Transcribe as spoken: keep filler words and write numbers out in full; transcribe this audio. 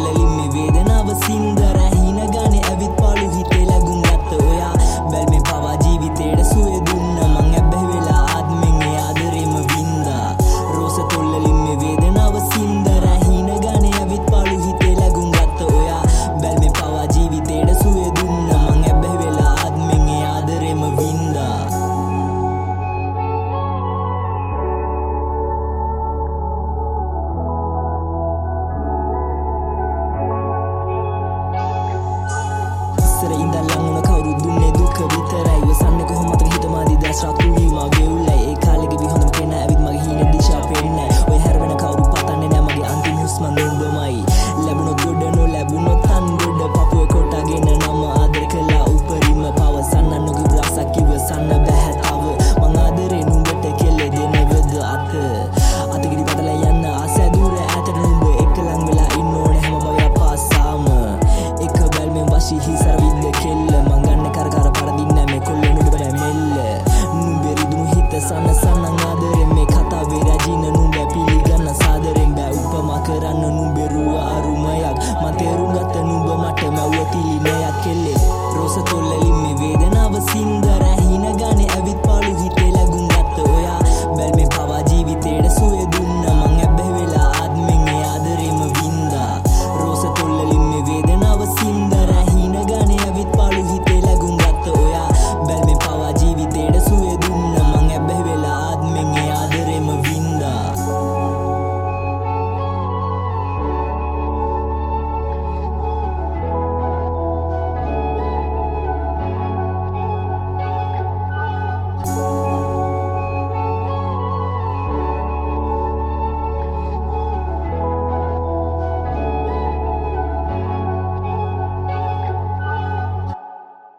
තුල්ලලින් මේ වේදනාව සින්දර හින ගානේ ඇවිත් පාළු හිතේ ලැබුම් ගත්ත ඔයා බැල්මේ පවා ජීවිතේට සුවේ දුන්න මං ඇබ්බැහි වෙලා ආත්මෙන් ඒ ආදරේම වින්දා රෝස තුල්ලලින් මේ වේදනාව සින්දර හින ගානේ ඇවිත් පාළු හිතේ ලැබුම් ගත්ත ඔයා බැල්මේ පවා ජීවිතේට සුවේ දුන්න මං ඇබ්බැහි වෙලා ආත්මෙන් ඒ ආදරේම වින්දා ඉස්සර ඉඳන් ලං වුණ කවුරුත් දුන්නේ දුක විතරයි වසන්නේ කොහොමද හිත මාදි දැස් රාත් කුවීමා